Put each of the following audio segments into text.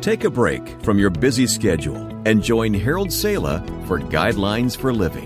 Take a break from your busy schedule and join Harold Sala for Guidelines for Living.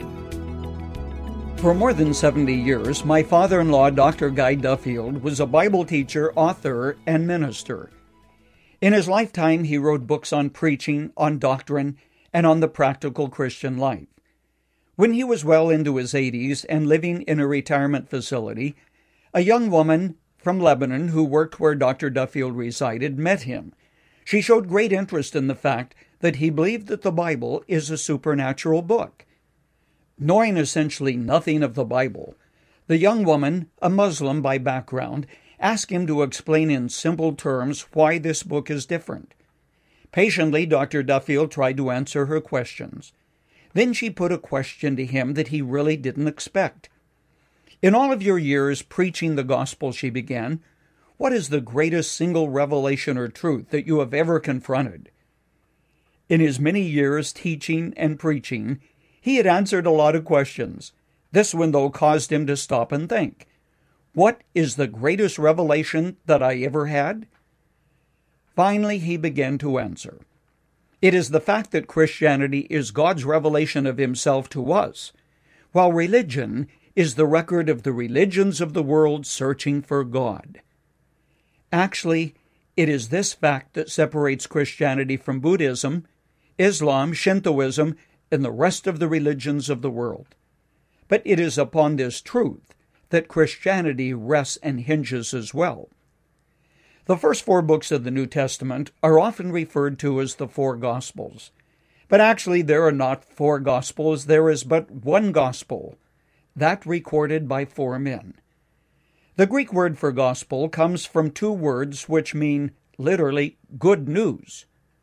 For more than 70 years, my father-in-law, Dr. Guy Duffield, was a Bible teacher, author, and minister. In his lifetime, he wrote books on preaching, on doctrine, and on the practical Christian life. When he was well into his 80s and living in a retirement facility, a young woman from Lebanon who worked where Dr. Duffield resided met him. She showed great interest in the fact that he believed that the Bible is a supernatural book. Knowing essentially nothing of the Bible, the young woman, a Muslim by background, asked him to explain in simple terms why this book is different. Patiently, Dr. Duffield tried to answer her questions. Then she put a question to him that he really didn't expect. In all of your years preaching the gospel, she began, what is the greatest single revelation or truth that you have ever confronted? In his many years teaching and preaching, he had answered a lot of questions. This one, though, caused him to stop and think. What is the greatest revelation that I ever had? Finally, he began to answer. It is the fact that Christianity is God's revelation of himself to us, while religion is the record of the religions of the world searching for God. Actually, it is this fact that separates Christianity from Buddhism, Islam, Shintoism, and the rest of the religions of the world. But it is upon this truth that Christianity rests and hinges as well. The first 4 books of the New Testament are often referred to as the 4 Gospels. But actually there are not 4 Gospels, there is but one Gospel, that recorded by 4 men. The Greek word for gospel comes from 2 words which mean, literally, good news.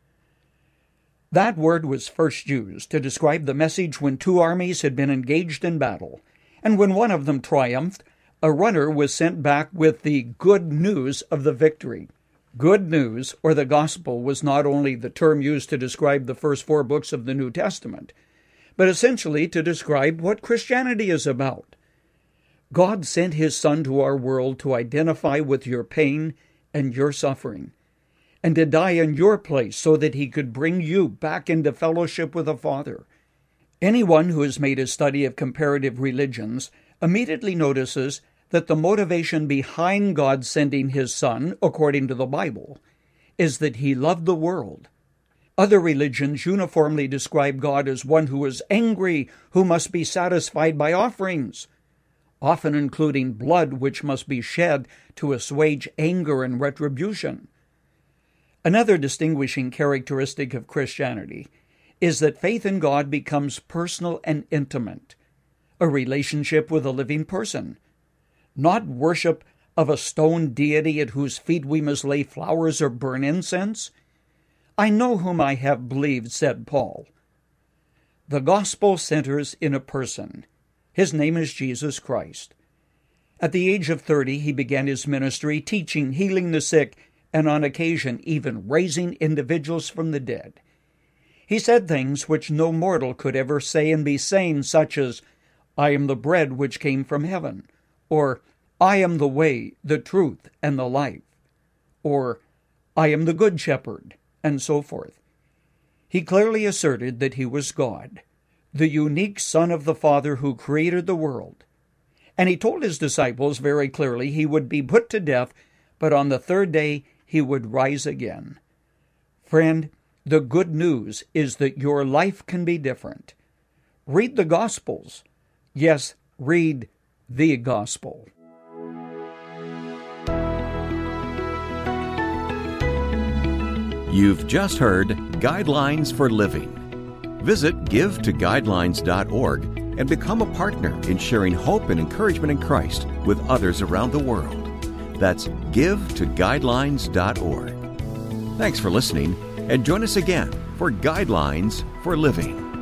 That word was first used to describe the message when 2 armies had been engaged in battle, and when one of them triumphed, a runner was sent back with the good news of the victory. Good news, or the gospel, was not only the term used to describe the first 4 books of the New Testament, but essentially to describe what Christianity is about. God sent his Son to our world to identify with your pain and your suffering, and to die in your place so that he could bring you back into fellowship with the Father. Anyone who has made a study of comparative religions immediately notices that the motivation behind God sending his Son, according to the Bible, is that he loved the world. Other religions uniformly describe God as one who is angry, who must be satisfied by offerings, often including blood which must be shed to assuage anger and retribution. Another distinguishing characteristic of Christianity is that faith in God becomes personal and intimate, a relationship with a living person, not worship of a stone deity at whose feet we must lay flowers or burn incense. I know whom I have believed, said Paul. The gospel centers in a person. His name is Jesus Christ. At the age of 30, he began his ministry, teaching, healing the sick, and on occasion even raising individuals from the dead. He said things which no mortal could ever say and be sane, such as, I am the bread which came from heaven, or I am the way, the truth, and the life, or I am the good shepherd, and so forth. He clearly asserted that he was God, the unique Son of the Father who created the world. And he told his disciples very clearly he would be put to death, but on the 3rd day he would rise again. Friend, the good news is that your life can be different. Read the Gospels. Yes, read the Gospel. You've just heard Guidelines for Living. Visit givetoguidelines.org and become a partner in sharing hope and encouragement in Christ with others around the world. That's givetoguidelines.org. Thanks for listening, and join us again for Guidelines for Living.